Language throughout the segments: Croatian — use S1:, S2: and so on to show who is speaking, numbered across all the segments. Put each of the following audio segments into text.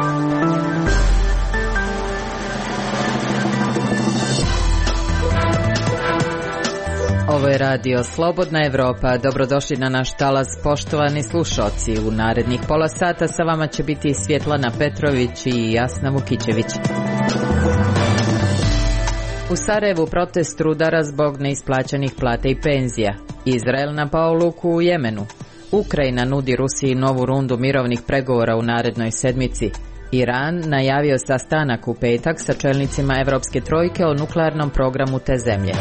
S1: Ovo je radio Slobodna Evropa. Dobrodošli na naš talas, poštovani slušoci. U narednih pola sata sa vama će biti Svjetlana Petrović i Jasna Vukićević. U Sarajevu protest rudara zbog neisplaćenih plata i penzija. Izrael napao luku u Jemenu. Ukrajina nudi Rusiji novu rundu mirovnih pregovora u narednoj sedmici. Iran najavio sastanak u petak sa čelnicima Evropske trojke o nuklearnom programu te zemlje.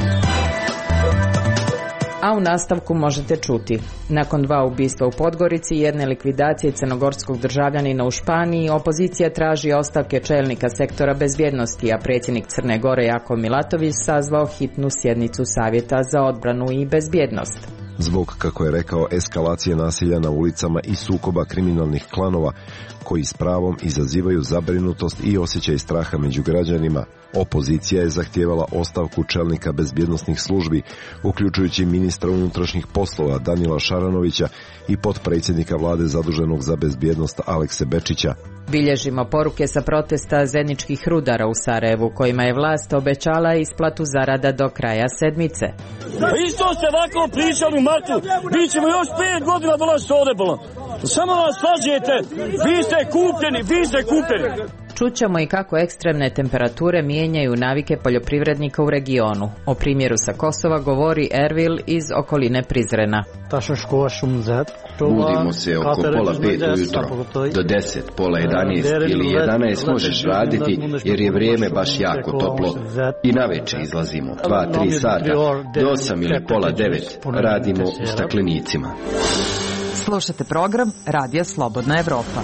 S1: A u nastavku možete čuti: nakon 2 ubistva u Podgorici i jedne likvidacije crnogorskog državljanina u Španiji, opozicija traži ostavke čelnika sektora bezbjednosti, a predsjednik Crne Gore Jakov Milatović sazvao hitnu sjednicu Savjeta za odbranu i bezbjednost.
S2: Zbog, kako je rekao, eskalacije nasilja na ulicama i sukoba kriminalnih klanova koji s pravom izazivaju zabrinutost i osjećaj straha među građanima, opozicija je zahtijevala ostavku čelnika bezbjednosnih službi, uključujući ministra unutrašnjih poslova Danila Šaranovića i potpredsjednika vlade zaduženog za bezbjednost Alekse Bečića.
S1: Bilježimo poruke sa protesta zeničkih rudara u Sarajevu, kojima je vlast obećala isplatu zarada do kraja sedmice.
S3: Isto ste ovako pričali u martu, mi ćemo još 5 godina dolaziti ovdje bolom. Samo vas slažete, vi ste kupljeni.
S1: Čućemo i kako ekstremne temperature mijenjaju navike poljoprivrednika u regionu. O primjeru sa Kosova govori Ervil iz okoline Prizrena.
S4: Budimo se oko pola 5 ujutro, do 10, pola 11 ili 11 možeš raditi jer je vrijeme baš jako toplo. I navečer izlazimo 2-3 sata, do 8 ili pola 9 radimo u staklenicima.
S5: Slušate program Radija Slobodna Evropa.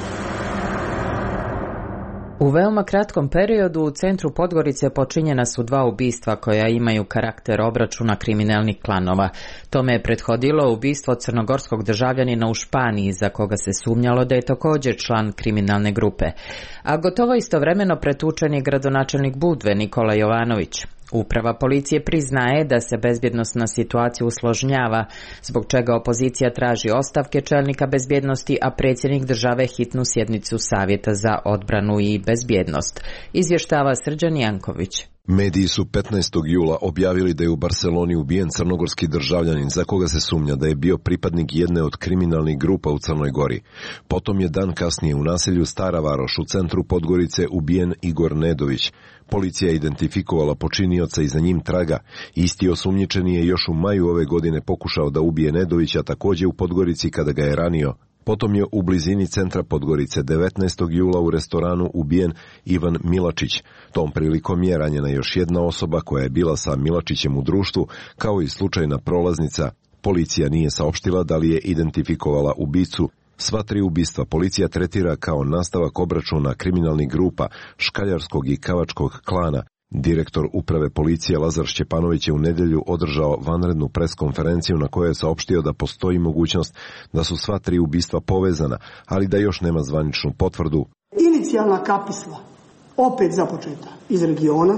S1: U veoma kratkom periodu u centru Podgorice počinjena su 2 ubistva koja imaju karakter obračuna kriminalnih klanova. Tome je prethodilo ubistvo crnogorskog državljanina u Španiji, za koga se sumnjalo da je također član kriminalne grupe. A gotovo istovremeno pretučen je gradonačelnik Budve Nikola Jovanović. Uprava policije priznaje da se bezbjednosna situacija usložnjava, zbog čega opozicija traži ostavke čelnika bezbjednosti, a predsjednik države hitnu sjednicu Savjeta za odbranu i bezbjednost. Izvještava Srđan Janković.
S2: Mediji su 15. jula objavili da je u Barceloni ubijen crnogorski državljanin za koga se sumnja da je bio pripadnik jedne od kriminalnih grupa u Crnoj Gori. Potom je dan kasnije u naselju Stara Varoš u centru Podgorice ubijen Igor Nedović. Policija je identifikovala počinioca i za njim traga. Isti osumnjičeni je još u maju ove godine pokušao da ubije Nedovića također u Podgorici kada ga je ranio. Potom je u blizini centra Podgorice 19. jula u restoranu ubijen Ivan Milačić. Tom prilikom je ranjena još jedna osoba koja je bila sa Milačićem u društvu, kao i slučajna prolaznica. Policija nije saopštila da li je identifikovala ubicu. Sva 3 ubistva policija tretira kao nastavak obračuna kriminalnih grupa škaljarskog i kavačkog klana. Direktor uprave policije Lazar Šćepanović je u nedjelju održao vanrednu preskonferenciju na kojoj je saopštio da postoji mogućnost da su sva 3 ubistva povezana, ali da još nema zvaničnu potvrdu.
S6: Inicijalna kapisla opet započeta iz regiona,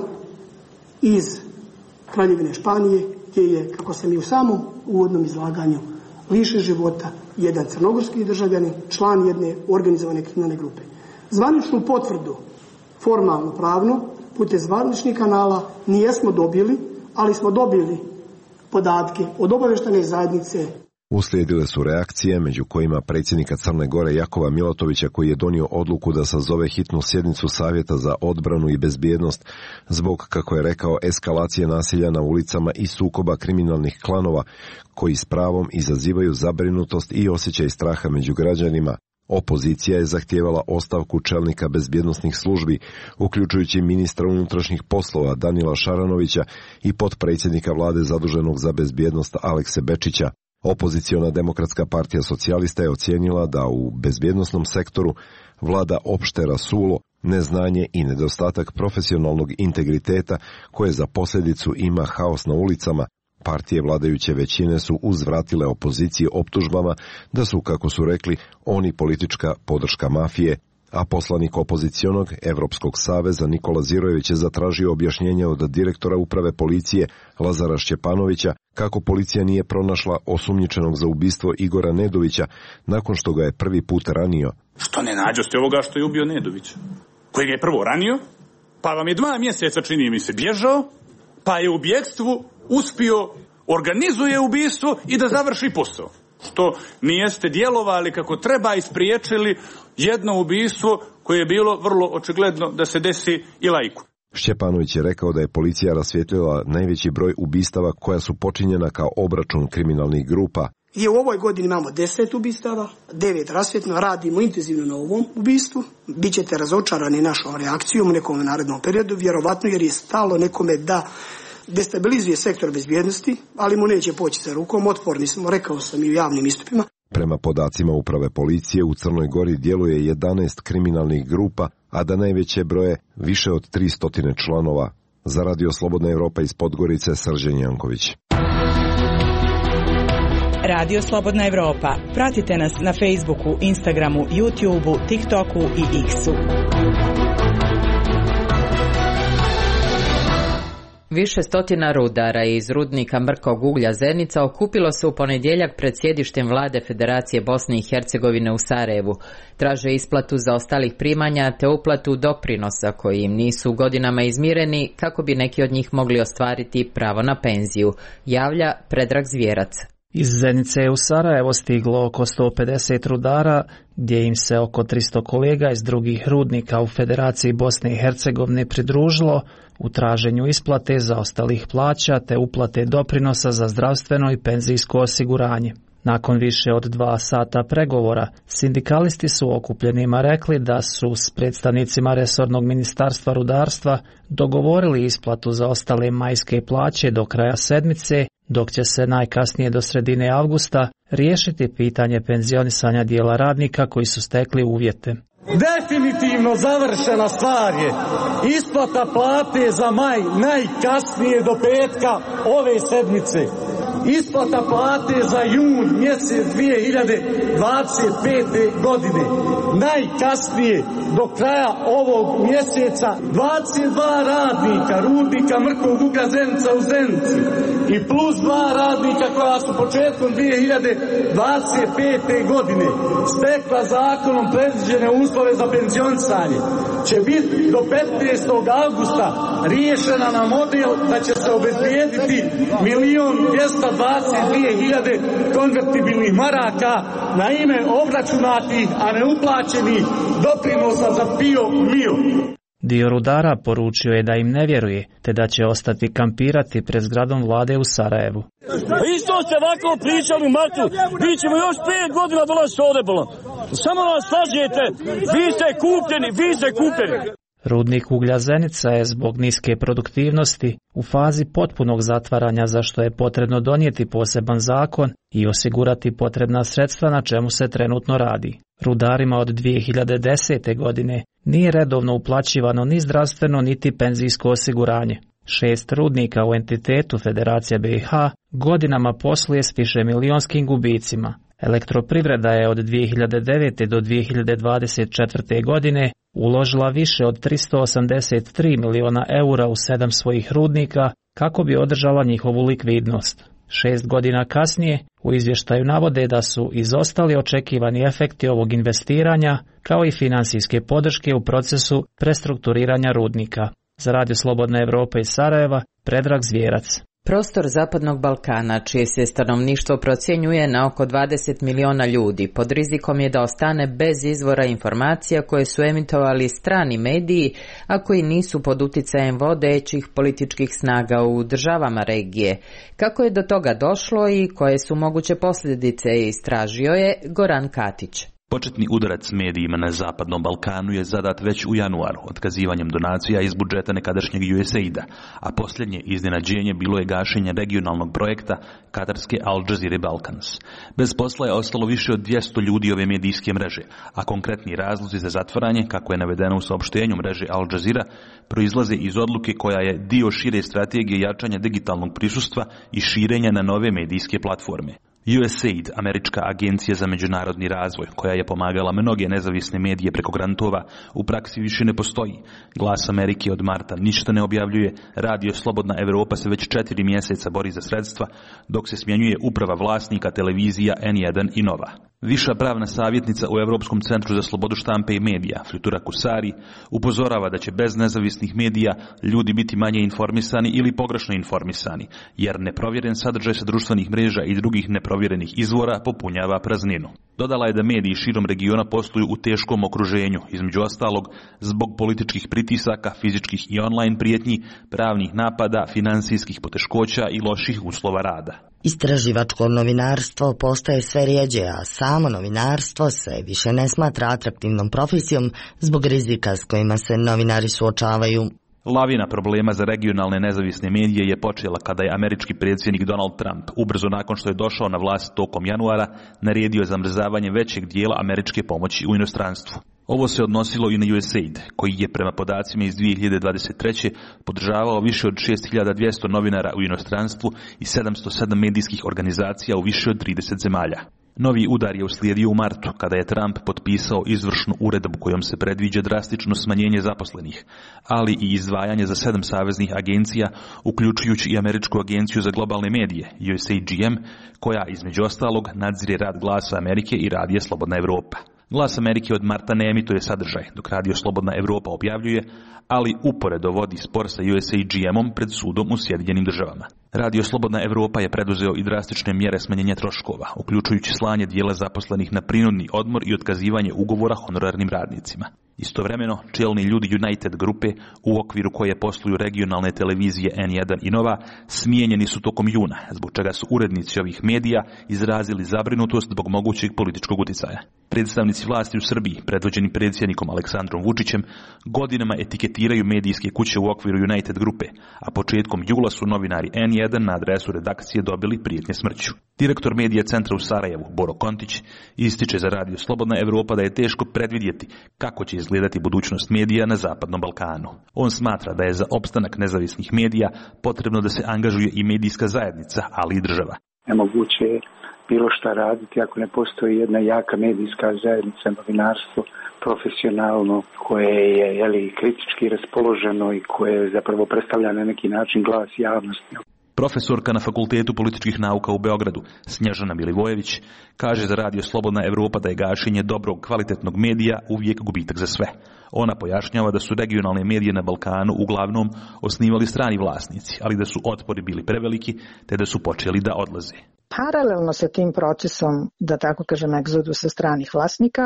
S6: iz Kraljevine Španije, gdje je, kako sam i u samom uvodnom izlaganju, lišen života jedan crnogorski državljanin, član jedne organizovane kriminalne grupe. Zvaničnu potvrdu, formalno pravno, putem zvaničnih kanala nijesmo dobili, ali smo dobili podatke od obavještajne zajednice.
S2: Uslijedile su reakcije, među kojima predsjednika Crne Gore Jakova Milatovića, koji je donio odluku da sazove hitnu sjednicu Savjeta za odbranu i bezbjednost zbog, kako je rekao, eskalacije nasilja na ulicama i sukoba kriminalnih klanova koji s pravom izazivaju zabrinutost i osjećaj straha među građanima. Opozicija je zahtijevala ostavku čelnika bezbjednosnih službi, uključujući ministra unutrašnjih poslova Danila Šaranovića i potpredsjednika vlade zaduženog za bezbjednost Alekse Bečića. Opoziciona Demokratska partija socijalista je ocijenila da u bezbjednosnom sektoru vlada opšte rasulo, neznanje i nedostatak profesionalnog integriteta koje za posljedicu ima haos na ulicama. Partije vladajuće većine su uzvratile opoziciji optužbama da su, kako su rekli, oni politička podrška mafije, a poslanik opozicionog Evropskog saveza Nikola Zirojević je zatražio objašnjenje od direktora uprave policije Lazara Šćepanovića kako policija nije pronašla osumnjičenog za ubistvo Igora Nedovića nakon što ga je prvi put ranio.
S7: Što ne nađoste ovoga što je ubio Nedovića, kojeg je prvo ranio, pa vam je 2 mjeseca, čini mi se, bježao, pa je u bjegstvu uspio organizuje ubistvo i da završi posao. Što nijeste djelovali kako treba i spriječili jedno ubistvo koje je bilo vrlo očigledno da se desi i laiku.
S2: Šćepanović je rekao da je policija rasvijetlila najveći broj ubistava koja su počinjena kao obračun kriminalnih grupa.
S6: I u ovoj godini imamo 10 ubistava, 9 rasvjetno, radimo intenzivno na ovom ubistvu. Bićete razočarani našom reakcijom u nekom narednom periodu, vjerovatno jer je stalo nekome da destabilizuje sektor bezbjednosti, ali mu neće poći za rukom, otporni smo, rekao sam i u javnim istupima.
S2: Prema podacima uprave policije u Crnoj Gori djeluje 11 kriminalnih grupa, a da najveće broje više od 300 članova. Za Radio Slobodna Evropa iz Podgorice, Srđan Janković.
S8: Radio Slobodna Evropa. Pratite nas na Facebooku, Instagramu, YouTubeu, TikToku i X-u.
S1: Više stotina rudara iz rudnika mrkog uglja Zenica okupilo se u ponedjeljak pred sjedištem vlade Federacije Bosne i Hercegovine u Sarajevu. Traže isplatu zaostalih primanja te uplatu doprinosa koji im nisu godinama izmireni kako bi neki od njih mogli ostvariti pravo na penziju, javlja Predrag Zvjerac.
S9: Iz Zenice je u Sarajevo stiglo oko 150 rudara, gdje im se oko 300 kolega iz drugih rudnika u Federaciji Bosne i Hercegovine pridružilo u traženju isplate zaostalih plaća te uplate doprinosa za zdravstveno i penzijsko osiguranje. Nakon više od 2 sata pregovora, sindikalisti su okupljenima rekli da su s predstavnicima resornog ministarstva rudarstva dogovorili isplatu za ostale majske plaće do kraja sedmice, dok će se najkasnije do sredine avgusta riješiti pitanje penzionisanja dijela radnika koji su stekli uvjete.
S10: Definitivno završena stvar je isplata plate za maj najkasnije do petka ove sedmice. Isplata plate za jun mjesec 2025. godine. Najkasnije do kraja ovog mjeseca 22 radnika rudnika mrkog uglja Zenica u Zenici i plus 2 radnika koja su početkom 2025. godine stekla zakonom predviđene uslove za penzionisanje će biti do 15. augusta riješena na model da će se obezbijediti 1.222.000 konvertibilnih maraka na ime obračunatih, a ne uplaćenih doprinosa za PIO.
S9: Dio rudara poručio je da im ne vjeruje, te da će ostati kampirati pred zgradom vlade u Sarajevu.
S3: Isto ste ovako pričali u martu, mi ćemo još 5 godina dolaziti ovdje bolom. Samo nas slažete, vi ste kupljeni.
S9: Rudnik uglja Zenica je zbog niske produktivnosti u fazi potpunog zatvaranja, za što je potrebno donijeti poseban zakon i osigurati potrebna sredstva, na čemu se trenutno radi. Rudarima od 2010. godine nije redovno uplaćivano ni zdravstveno niti penzijsko osiguranje. 6 rudnika u entitetu Federacija BiH godinama posluje s višemilijonskim gubicima. Elektroprivreda je od 2009. do 2024. godine uložila više od 383 miliona eura u 7 svojih rudnika kako bi održala njihovu likvidnost. 6 godina kasnije u izvještaju navode da su izostali očekivani efekti ovog investiranja kao i financijske podrške u procesu prestrukturiranja rudnika. Za Radio Slobodna Evropa iz Sarajeva, Predrag Zvjerac.
S1: Prostor Zapadnog Balkana, čije se stanovništvo procjenjuje na oko 20 miliona ljudi, pod rizikom je da ostane bez izvora informacija koje su emitovali strani mediji, a koji nisu pod utjecajem vodećih političkih snaga u državama regije. Kako je do toga došlo i koje su moguće posljedice, istražio je Goran Katić.
S11: Početni udarac medijima na Zapadnom Balkanu je zadat već u januaru otkazivanjem donacija iz budžeta nekadašnjeg USAID-a, a posljednje iznenađenje bilo je gašenje regionalnog projekta katarske Al Jazeera Balkans. Bez posla je ostalo više od 200 ljudi ove medijske mreže, a konkretni razlozi za zatvaranje, kako je navedeno u saopštenju mreže Al Jazeera, proizlaze iz odluke koja je dio šire strategije jačanja digitalnog prisustva i širenja na nove medijske platforme. USAID, američka agencija za međunarodni razvoj, koja je pomagala mnoge nezavisne medije preko grantova, u praksi više ne postoji. Glas Amerike od marta ništa ne objavljuje, Radio Slobodna Evropa se već 4 mjeseca bori za sredstva, dok se smjenjuje uprava vlasnika televizija N1 i Nova. Viša pravna savjetnica u Europskom centru za slobodu štampe i medija, Flutura Kusari, upozorava da će bez nezavisnih medija ljudi biti manje informisani ili pogrešno informisani, jer neprovjeren sadržaj sa društvenih mreža i drugih neprovjerenih izvora popunjava prazninu. Dodala je da mediji širom regiona posluju u teškom okruženju, između ostalog zbog političkih pritisaka, fizičkih i online prijetnji, pravnih napada, financijskih poteškoća i loših uslova rada.
S12: Istraživačko novinarstvo postaje sve rjeđe, a samo novinarstvo se više ne smatra atraktivnom profesijom zbog rizika s kojima se novinari suočavaju.
S11: Lavina problema za regionalne nezavisne medije je počela kada je američki predsjednik Donald Trump, ubrzo nakon što je došao na vlast tokom januara, naredio zamrzavanje većeg dijela američke pomoći u inostranstvu. Ovo se odnosilo i na USAID, koji je prema podacima iz 2023. podržavao više od 6200 novinara u inostranstvu i 707 medijskih organizacija u više od 30 zemalja. Novi udar je uslijedio u martu, kada je Trump potpisao izvršnu uredbu kojom se predviđa drastično smanjenje zaposlenih, ali i izdvajanje za 7 saveznih agencija, uključujući i Američku agenciju za globalne medije, USAGM, koja između ostalog nadzire rad Glasa Amerike i Radija Slobodna Evropa. Glas Amerike od marta ne emituje sadržaj, dok Radio Slobodna Evropa objavljuje, ali uporedo vodi spor sa USAGM-om pred sudom u Sjedinjenim Državama. Radio Slobodna Evropa je preduzeo i drastične mjere smanjenja troškova, uključujući slanje dijela zaposlenih na prinudni odmor i otkazivanje ugovora honorarnim radnicima. Istovremeno, čelni ljudi United grupe, u okviru koje posluju regionalne televizije N1 i Nova, smijenjeni su tokom juna, zbog čega su urednici ovih medija izrazili zabrinutost zbog mogućeg političkog uticaja. Predstavnici vlasti u Srbiji, predvođeni predsjednikom Aleksandrom Vučićem, godinama etiketiraju medijske kuće u okviru United grupe, a početkom jula su novinari N1 na adresu redakcije dobili prijetnje smrću. Direktor medija centra u Sarajevu, Boro Kontić, ističe za Radio Slobodna Evropa da je teško predvidjeti kako će izgledati budućnost medija na Zapadnom Balkanu. On smatra da je za opstanak nezavisnih medija potrebno da se angažuje i medijska zajednica, ali i država.
S13: Nemoguće je bilo šta raditi ako ne postoji jedna jaka medijska zajednica, novinarstvo, profesionalno, koje je kritički raspoloženo i koje zapravo predstavlja na neki način glas javnosti.
S11: Profesorka na Fakultetu političkih nauka u Beogradu, Snježana Milivojević, kaže za Radio Slobodna Evropa da je gašenje dobrog, kvalitetnog medija uvijek gubitak za sve. Ona pojašnjava da su regionalne medije na Balkanu uglavnom osnivali strani vlasnici, ali da su otpori bili preveliki, te da su počeli da odlaze.
S14: Paralelno sa tim procesom, da tako kažem, egzodusa stranih vlasnika,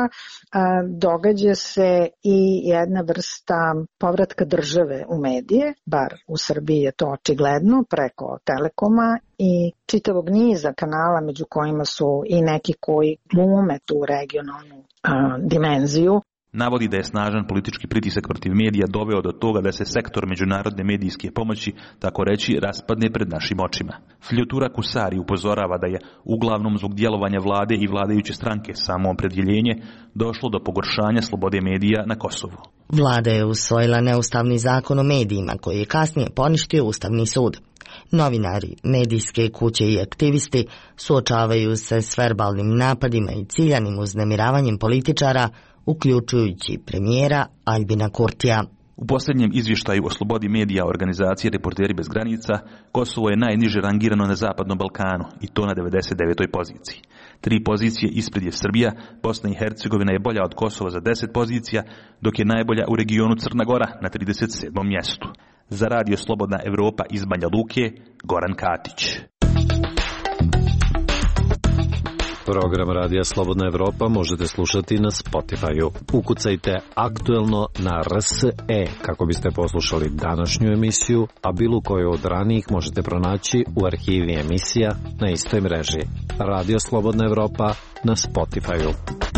S14: događa se i jedna vrsta povratka države u medije, bar u Srbiji je to očigledno, preko Telekoma i čitavog niza kanala, među kojima su i neki koji glume tu regionalnu dimenziju.
S11: Navodi da je snažan politički pritisak protiv medija doveo do toga da se sektor međunarodne medijske pomoći, tako reći, raspadne pred našim očima. Flutura Kusari upozorava da je uglavnom zbog djelovanja vlade i vladajuće stranke samoopredjeljenje došlo do pogoršanja slobode medija na Kosovu.
S12: Vlada je usvojila neustavni zakon o medijima koji je kasnije poništio Ustavni sud. Novinari, medijske kuće i aktivisti suočavaju se s verbalnim napadima i ciljanim uznemiravanjem političara, uključujući premijera Albina Kurtija.
S11: U posljednjem izvještaju o slobodi medija organizacije Reporteri bez granica, Kosovo je najniže rangirano na Zapadnom Balkanu i to na 99. poziciji. 3 pozicije ispred je Srbija, Bosna i Hercegovina je bolja od Kosova za 10 pozicija, dok je najbolja u regionu Crna Gora na 37. mjestu. Za Radio Slobodna Evropa iz Banja Luke, Goran Katić.
S15: Program Radija Slobodna Evropa možete slušati na Spotify-u. Ukucajte aktuelno na RSE kako biste poslušali današnju emisiju, a bilo koju od ranijih možete pronaći u arhivi emisija na istoj mreži. Radio Slobodna Evropa na Spotify-u.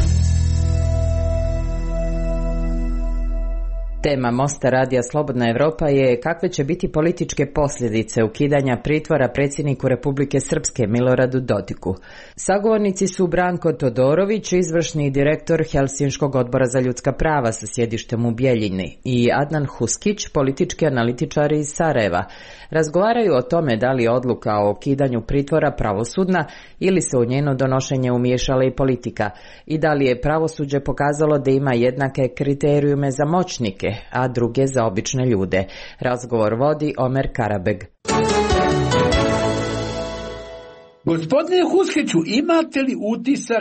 S1: Tema Mosta Radija Slobodna Evropa je kakve će biti političke posljedice ukidanja pritvora predsjedniku Republike Srpske Miloradu Dodiku. Sagovornici su Branko Todorović, izvršni direktor Helsinškog odbora za ljudska prava sa sjedištem u Bjeljini, i Adnan Huskić, politički analitičar iz Sarajeva. Razgovaraju o tome da li je odluka o ukidanju pritvora pravosudna ili se u njeno donošenje umiješala i politika i da li je pravosuđe pokazalo da ima jednake kriterijume za moćnike, a druge za obične ljude. Razgovor vodi Omer Karabeg.
S16: Gospodine Huskiću, imate li utisak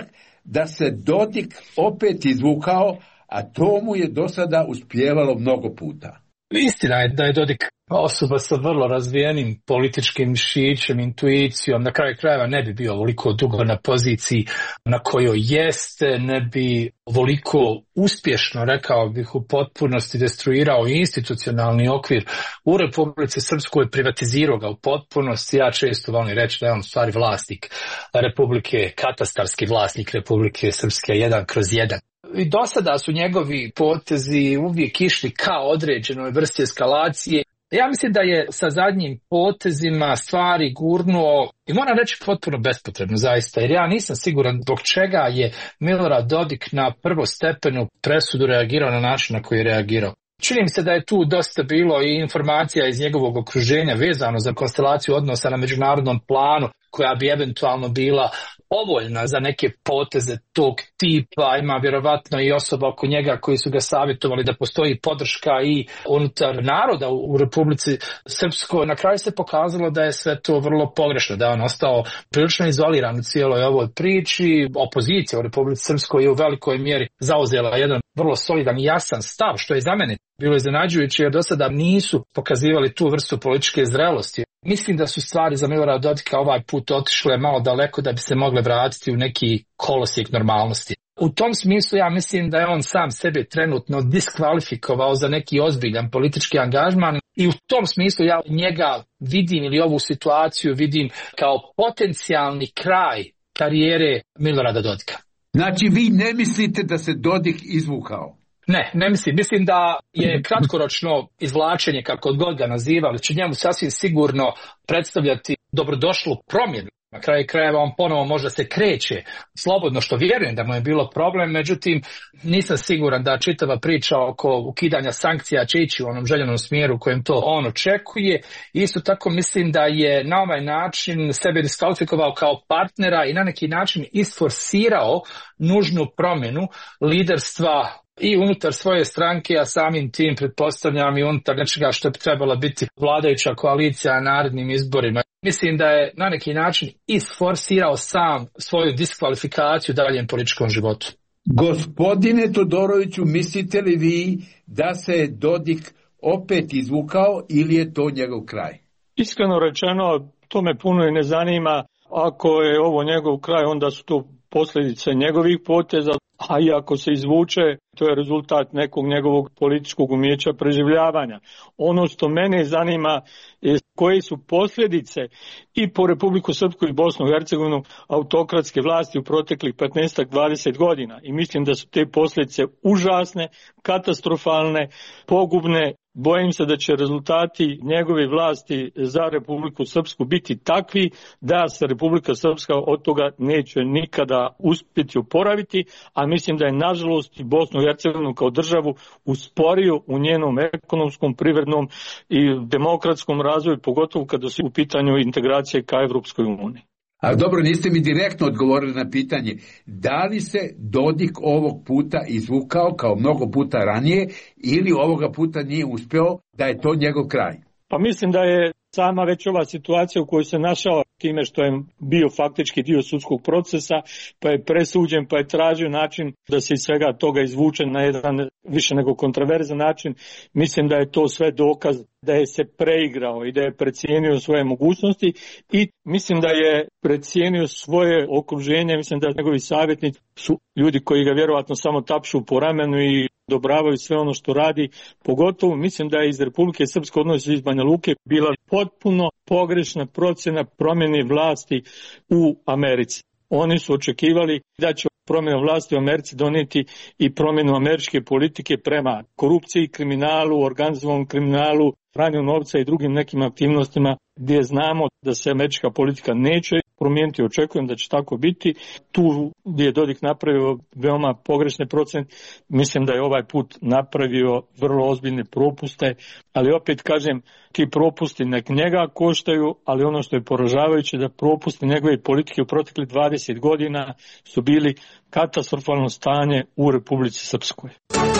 S16: da se Dodik opet izvukao, a to mu je do sada uspijevalo mnogo puta.
S17: Istina je da je Dodik osoba sa vrlo razvijenim političkim mišićem, intuicijom, na kraju krajeva ne bi bio ovoliko dugo na poziciji na kojoj jeste, ne bi ovoliko uspješno, rekao bih, u potpunosti destruirao institucionalni okvir u Republici Srpskoj, privatizirao ga u potpunosti. Ja često volim reći da je on stvari vlasnik Republike, katastarski vlasnik Republike Srpske 1/1. I do sada su njegovi potezi uvijek išli kao određenoj vrsti eskalacije. Ja mislim da je sa zadnjim potezima stvari gurnuo, i moram reći potpuno bespotrebno zaista, jer ja nisam siguran zbog čega je Milorad Dodik na prvostepenu presudu reagirao na način na koji je reagirao. Čini mi se da je tu dosta bilo i informacija iz njegovog okruženja vezano za konstelaciju odnosa na međunarodnom planu, koja bi eventualno bila povoljna za neke poteze tog tipa. Ima vjerovatno i osoba oko njega koji su ga savjetovali da postoji podrška i unutar naroda u Republici Srpskoj. Na kraju se pokazalo da je sve to vrlo pogrešno, da je on ostao prilično izoliran u cijeloj ovoj priči. Opozicija u Republici Srpskoj je u velikoj mjeri zauzela jedan vrlo solidan i jasan stav, što je za mene bilo iznenađujuće, jer do sada nisu pokazivali tu vrstu političke zrelosti. Mislim da su stvari za Milorada Dodika ovaj put otišle malo daleko da bi se mogle vratiti u neki kolosijek normalnosti. U tom smislu ja mislim da je on sam sebe trenutno diskvalifikovao za neki ozbiljan politički angažman i u tom smislu ja njega vidim, ili ovu situaciju vidim kao potencijalni kraj karijere Milorada Dodika.
S16: Znači vi ne mislite da se Dodik izvukao?
S17: Ne mislim. Mislim da je kratkoročno izvlačenje, kako god ga nazivali, će njemu sasvim sigurno predstavljati dobrodošlu promjenu. Na kraju krajeva on ponovo možda se kreće slobodno, što vjerujem da mu je bilo problem, međutim nisam siguran da čitava priča oko ukidanja sankcija će ići u onom željenom smjeru u kojem to on očekuje. Isto tako mislim da je na ovaj način sebe diskvalifikovao kao partnera i na neki način isforsirao nužnu promjenu liderstva i unutar svoje stranke, a samim tim pretpostavljam i unutar nečega što bi trebala biti vladajuća koalicija na narednim izborima. Mislim da je na neki način isforsirao sam svoju diskvalifikaciju daljem političkom životu.
S16: Gospodine Todoroviću, mislite li vi da se Dodik opet izvukao ili je to njegov kraj?
S10: Iskreno rečeno, to me puno i ne zanima. Ako je ovo njegov kraj, onda su to posljedice njegovih poteza, a i ako se izvuče, to je rezultat nekog njegovog političkog umijeća preživljavanja. Ono što mene zanima je koje su posljedice i po Republiku Srpsku i Bosnu i Hercegovinu autokratske vlasti u proteklih 15-20 godina. I mislim da su te posljedice užasne, katastrofalne, pogubne. Bojim se da će rezultati njegove vlasti za Republiku Srpsku biti takvi da se Republika Srpska od toga neće nikada uspjeti oporaviti, a mislim da je nažalost i Bosnu i Hercegovinu kao državu usporio u njenom ekonomskom, privrednom i demokratskom razvoju, pogotovo kada su u pitanju integracije ka Evropskoj uniji.
S16: A dobro, niste mi direktno odgovorili na pitanje, da li se Dodik ovog puta izvukao kao mnogo puta ranije ili ovoga puta nije uspio, da je to njegov kraj?
S10: Pa mislim da je sama već ova situacija u kojoj se našao time što je bio faktički dio sudskog procesa, pa je presuđen, pa je tražio način da se iz svega toga izvuče na jedan više nego kontroverzan način. Mislim da je to sve dokaz da je se preigrao i da je precijenio svoje mogućnosti i mislim da je precijenio svoje okruženje. Mislim da njegovi savjetnici su ljudi koji ga vjerojatno samo tapšu po ramenu i odobravaju sve ono što radi. Pogotovo mislim da je iz Republike Srpske, odnosno iz Banja Luke, bila potpuno pogrešna procjena promjene vlasti u Americi. Oni su očekivali da će promjena vlasti u Americi donijeti i promjenu američke politike prema korupciji, kriminalu, organizovanom kriminalu, pranju novca i drugim nekim aktivnostima gdje znamo da se američka politika neće promijeniti. Očekujem da će tako biti. Tu gdje je Dodik napravio veoma pogrešne procjene, mislim da je ovaj put napravio vrlo ozbiljne propuste, ali opet kažem, ti propusti nek njega koštaju, ali ono što je poražavajuće da propusti njegove politike u proteklih 20 godina su bili katastrofalno stanje u Republici Srpskoj.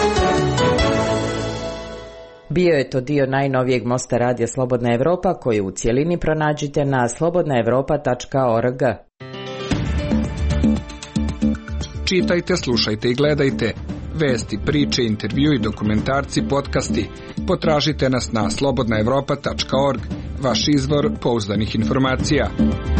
S1: Bio je to dio najnovijeg mosta Radija Slobodna Evropa koju u cjelini pronađite na slobodnaevropa.org.
S18: Čitajte, slušajte i gledajte. Vesti, priče, intervjui, dokumentarci, podcasti. Potražite nas na slobodnaevropa.org, vaš izvor pouzdanih informacija.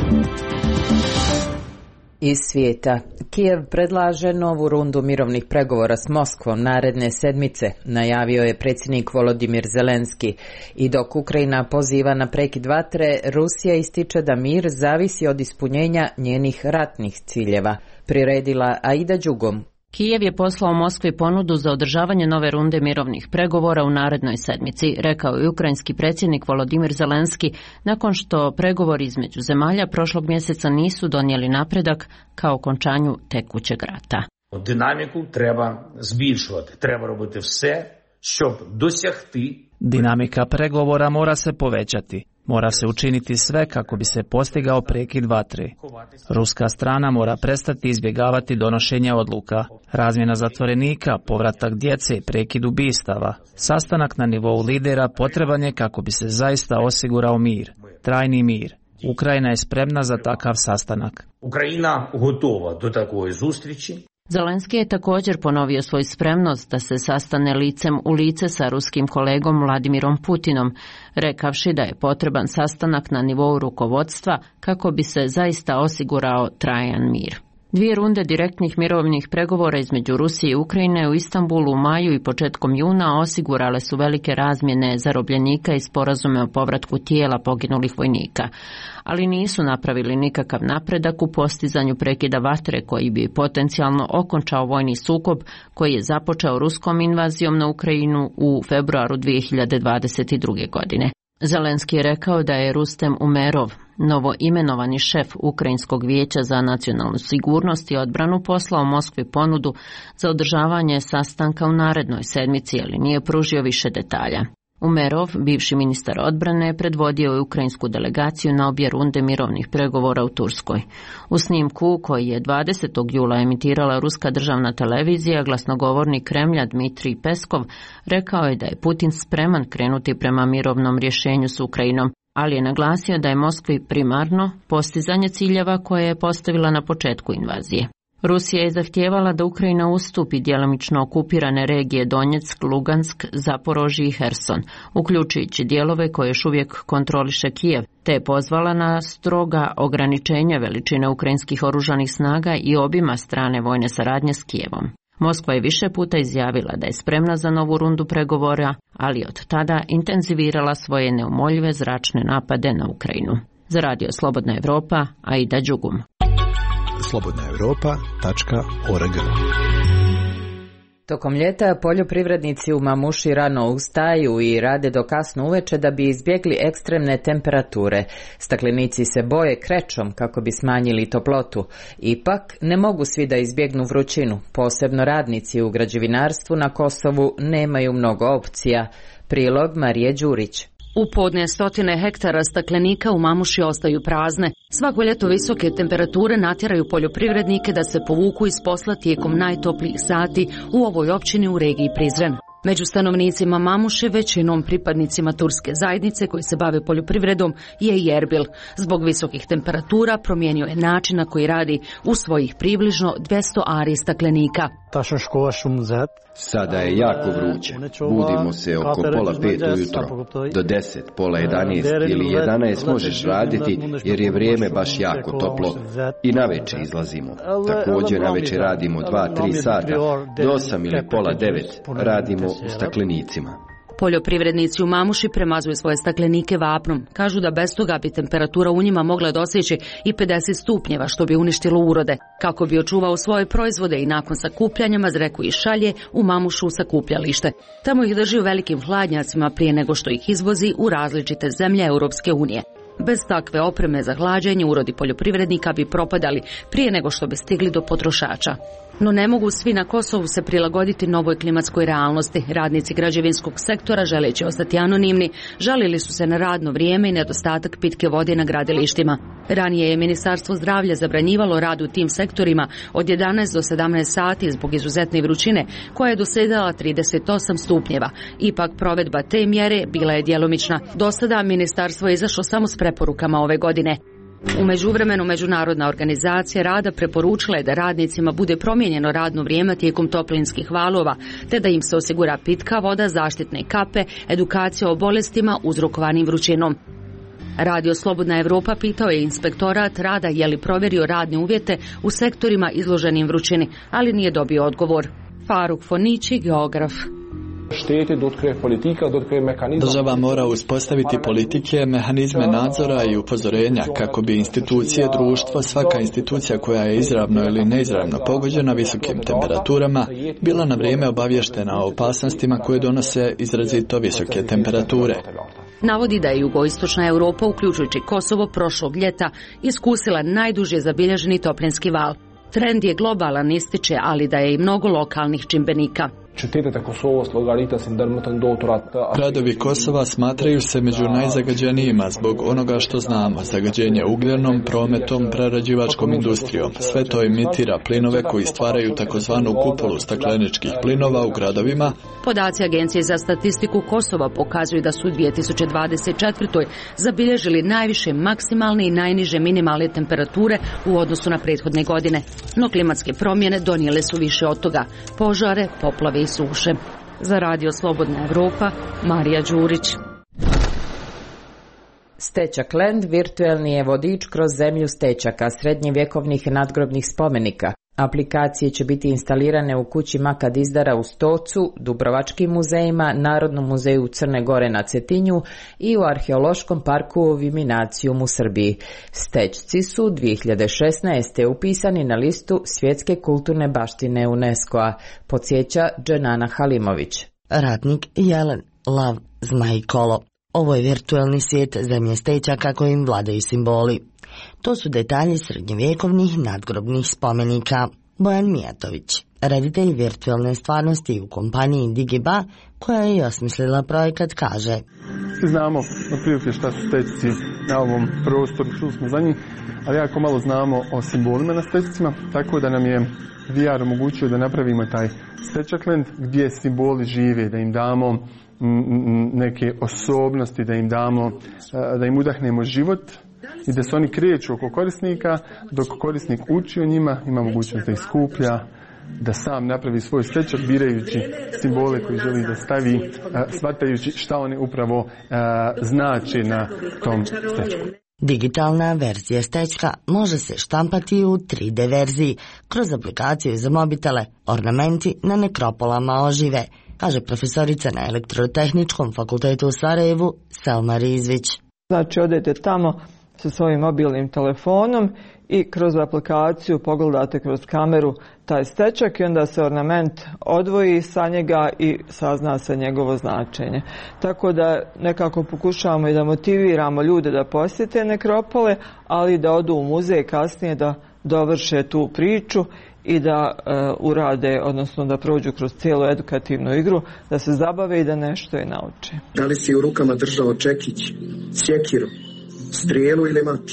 S1: Iz svijeta. Kijev predlaže novu rundu mirovnih pregovora s Moskvom naredne sedmice, najavio je predsjednik Volodimir Zelenski. I dok Ukrajina poziva na prekid vatre, Rusija ističe da mir zavisi od ispunjenja njenih ratnih ciljeva. Priredila Aida Đugom.
S19: Kijev je poslao Moskvi ponudu za održavanje nove runde mirovnih pregovora u narednoj sedmici, rekao je ukrajinski predsjednik Volodimir Zelenski, nakon što pregovori između zemalja prošlog mjeseca nisu donijeli napredak ka okončanju tekućeg rata.
S20: Dinamiku treba збільшувати, treba робити все, щоб досягти.
S9: Dinamika pregovora mora se povećati. Mora se učiniti sve kako bi se postigao prekid vatre. Ruska strana mora prestati izbjegavati donošenje odluka, razmjena zatvorenika, povratak djece, prekid ubistava. Sastanak na nivou lidera potreban je kako bi se zaista osigurao mir, trajni mir. Ukrajina je spremna za takav sastanak.
S20: Ukrajina gotova do takove zустрічі.
S19: Zelenski je također ponovio svoju spremnost da se sastane licem u lice sa ruskim kolegom Vladimirom Putinom, rekavši da je potreban sastanak na nivou rukovodstva kako bi se zaista osigurao trajan mir. 2 runde direktnih mirovnih pregovora između Rusije i Ukrajine u Istanbulu u maju i početkom juna osigurale su velike razmjene zarobljenika i sporazume o povratku tijela poginulih vojnika, ali nisu napravili nikakav napredak u postizanju prekida vatre koji bi potencijalno okončao vojni sukob koji je započeo ruskom invazijom na Ukrajinu u februaru 2022. godine. Zelenski je rekao da je Rustem Umerov, novo imenovani šef Ukrajinskog vijeća za nacionalnu sigurnost i odbranu, poslao Moskvi ponudu za održavanje sastanka u narednoj sedmici, ali nije pružio više detalja. Umerov, bivši ministar odbrane, predvodio je ukrajinsku delegaciju na obje runde mirovnih pregovora u Turskoj. U snimku koji je 20. jula emitirala ruska državna televizija, glasnogovornik Kremlja Dmitrij Peskov rekao je da je Putin spreman krenuti prema mirovnom rješenju s Ukrajinom, ali je naglasio da je Moskvi primarno postizanje ciljeva koje je postavila na početku invazije. Rusija je zahtijevala da Ukrajina ustupi djelomično okupirane regije Donjeck, Lugansk, Zaporožje i Herson, uključujući dijelove koje još uvijek kontroliše Kijev, te je pozvala na stroga ograničenja veličine ukrajinskih oružanih snaga i obima strane vojne saradnje s Kijevom. Moskva je više puta izjavila da je spremna za novu rundu pregovora, ali od tada intenzivirala svoje neumoljive zračne napade na Ukrajinu. Za Radio Slobodna Evropa, Aida Đugum.
S2: slobodnaevropa.org.
S1: Tokom ljeta poljoprivrednici u Mamuši rano ustaju i rade do kasno uveče da bi izbjegli ekstremne temperature. Staklenici se boje krećom kako bi smanjili toplotu. Ipak ne mogu svi da izbjegnu vrućinu. Posebno radnici u građevinarstvu na Kosovu nemaju mnogo opcija. Prilog Marije Đurić.
S21: U podne stotine hektara staklenika u Mamuši ostaju prazne. Svako ljeto visoke temperature natjeraju poljoprivrednike da se povuku iz posla tijekom najtoplijih sati u ovoj općini u regiji Prizren. Među stanovnicima Mamuše, većinom pripadnicima turske zajednice koji se bave poljoprivredom, je i Erbil. Zbog visokih temperatura promijenio je način na koji radi u svojih približno 200 ari staklenika.
S4: Sada je jako vruće. Budimo se oko 4:30 ujutro. Do 10, 10:30 ili 11 možeš raditi jer je vrijeme baš jako toplo. I navečer izlazimo. Također navečer radimo 2-3 sata. Do 8 ili 8:30 radimo u staklenicima.
S21: Poljoprivrednici u Mamuši premazuju svoje staklenike vapnom. Kažu da bez toga bi temperatura u njima mogla doseći i 50 stupnjeva, što bi uništilo urode. Kako bi očuvao svoje proizvode i nakon sakupljanja, Mazreku ih šalje u Mamušu u sakupljalište. Tamo ih drži u velikim hladnjacima prije nego što ih izvozi u različite zemlje Europske unije. Bez takve opreme za hlađenje urodi poljoprivrednika bi propadali prije nego što bi stigli do potrošača. No ne mogu svi na Kosovu se prilagoditi novoj klimatskoj realnosti. Radnici građevinskog sektora, želeći ostati anonimni, žalili su se na radno vrijeme i nedostatak pitke vode na gradilištima. Ranije je Ministarstvo zdravlja zabranjivalo rad u tim sektorima od 11 do 17 sati zbog izuzetne vrućine koja je dosegala 38 stupnjeva. Ipak provedba te mjere bila je djelomična. Do sada ministarstvo je izašlo samo s preporukama ove godine. U međuvremenu Međunarodna organizacija rada preporučila je da radnicima bude promijenjeno radno vrijeme tijekom toplinskih valova, te da im se osigura pitka voda, zaštitne kape, edukacija o bolestima uzrokovanim vrućinom. Radio Slobodna Evropa pitao je inspektorat rada je li provjerio radne uvjete u sektorima izloženim vrućini, ali nije dobio odgovor. Faruk Fonići, geograf.
S5: Država mora uspostaviti politike, mehanizme nadzora i upozorenja kako bi institucije društva, svaka institucija koja je izravno ili neizravno pogođena visokim temperaturama, bila na vrijeme obavještena o opasnostima koje donose izrazito visoke temperature.
S21: Navodi da je jugoistočna Europa, uključujući Kosovo, prošlog ljeta iskusila najduže zabilježeni toplinski val. Trend je globalan, ističe, ali da je i mnogo lokalnih čimbenika.
S5: Gradovi Kosova smatraju se među najzagađenijima zbog onoga što znamo, zagađenje ugljenom, prometom, prerađivačkom industrijom. Sve to emitira plinove koji stvaraju takozvanu kupolu stakleničkih plinova u gradovima.
S21: Podaci Agencije za statistiku Kosova pokazuju da su u 2024. zabilježili najviše maksimalne i najniže minimalne temperature u odnosu na prethodne godine. No klimatske promjene donijele su više od toga, požare, poplave i suše. Za Radio Slobodna Evropa, Marija Đurić.
S1: Stečak Land virtuelni je vodič kroz zemlju stečaka, srednjevjekovnih nadgrobnih spomenika. Aplikacije će biti instalirane u kući Maka Dizdara u Stocu, Dubrovačkim muzejima, Narodnom muzeju Crne Gore na Cetinju i u Arheološkom parku u Viminacijum u Srbiji. Stečci su 2016. upisani na listu svjetske kulturne baštine UNESCO-a, podsjeća Dženana Halimović.
S12: Ratnik Jelen, lav, zmaj i kolo. Ovo je virtualni svijet zemlje stečaka kojim vladaju simboli. To su detalji srednjevjekovnih nadgrobnih spomenika. Bojan Mijatović, reditelj virtualne stvarnosti u kompaniji Digiba, koja je i osmislila projekat, kaže:
S22: Svi znamo otprilike šta su stečci na ovom prostoru, čuli smo za njih, ali jako malo znamo o simbolima na stečcima, tako da nam je VR omogućio da napravimo taj Stečakland gdje simboli žive, da im damo neke osobnosti, da im udahnemo život i da se oni kreću oko korisnika, dok korisnik uči o njima, ima mogućnost da ih skuplja, da sam napravi svoj stečak birajući simbole koji želi da stavi, shvatajući šta oni upravo znače na tom stečku.
S12: Digitalna verzija stečka može se štampati u 3D verziji kroz aplikaciju za mobitele. Ornamenti na nekropolama ožive, kaže profesorica na Elektrotehničkom fakultetu u Sarajevu Selma Rizvić.
S23: Znači, odete tamo sa svojim mobilnim telefonom i kroz aplikaciju pogledate kroz kameru taj stečak i onda se ornament odvoji sa njega i sazna se njegovo značenje. Tako da nekako pokušavamo i da motiviramo ljude da posjete nekropole, ali da odu u muzej kasnije da dovrše tu priču i da urade, odnosno da prođu kroz cijelu edukativnu igru, da se zabave i da nešto i nauče.
S24: Da li si u rukama držao čekić, sjekiru, strijelu ili mač?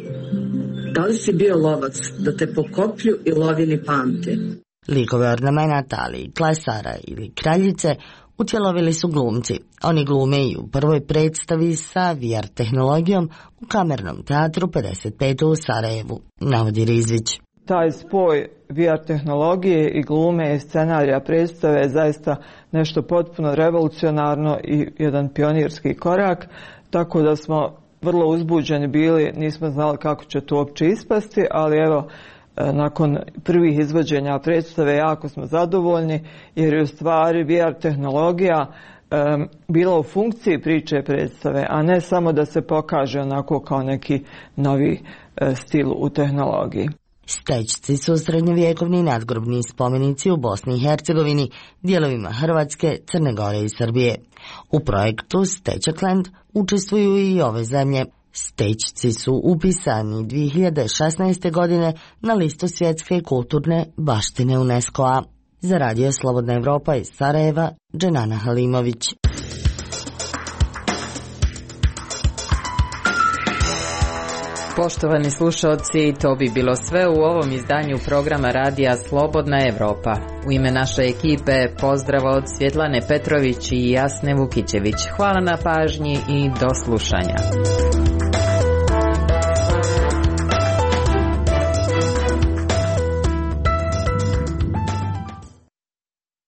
S24: Da li si bio lovac da te po koplju i lovini pamte?
S12: Likove ornamenata, ali i klesara ili kraljice utjelovili su glumci. Oni glume i u prvoj predstavi sa VR tehnologijom u Kamernom teatru 55 u Sarajevu, navodi Rizvić.
S23: Taj spoj VR tehnologije i glume i scenarija predstave je zaista nešto potpuno revolucionarno i jedan pionirski korak, tako da smo vrlo uzbuđeni bili, nismo znali kako će to uopće ispasti, ali evo, nakon prvih izvođenja predstave jako smo zadovoljni, jer je u stvari VR tehnologija bila u funkciji priče predstave, a ne samo da se pokaže onako kao neki novi stil u tehnologiji.
S12: Stečci su srednjovjekovni nadgrobni spomenici u Bosni i Hercegovini, dijelovima Hrvatske, Crne Gore i Srbije. U projektu Stečakland učestvuju i ove zemlje. Stečci su upisani 2016. godine na listu svjetske kulturne baštine UNESCO-a. Za Radio Slobodna Evropa iz Sarajeva, Dženana Halimović.
S1: Poštovani slušalci, to bi bilo sve u ovom izdanju programa Radija Slobodna Evropa. U ime naše ekipe pozdrav od Svjetlane Petrović i Jasne Vukićević. Hvala na pažnji i do slušanja.